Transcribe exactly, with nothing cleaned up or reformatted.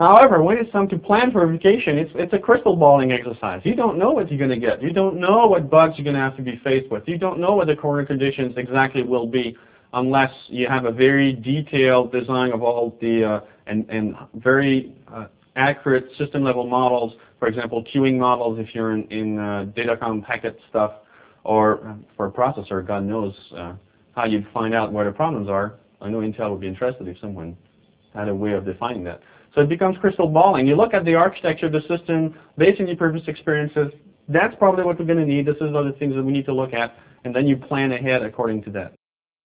However, when it's time to plan for verification, it's, it's a crystal balling exercise. You don't know what you're going to get. You don't know what bugs you're going to have to be faced with. You don't know what the corner conditions exactly will be unless you have a very detailed design of all the uh, and, and very uh, accurate system-level models. For example, queuing models if you're in, in uh, datacom packet stuff, or uh, for a processor, God knows uh, how you'd find out where the problems are. I know Intel would be interested if someone had a way of defining that. So it becomes crystal balling. You look at the architecture of the system based on your previous experiences. That's probably what we're going to need. This is other things that we need to look at, and then you plan ahead according to that.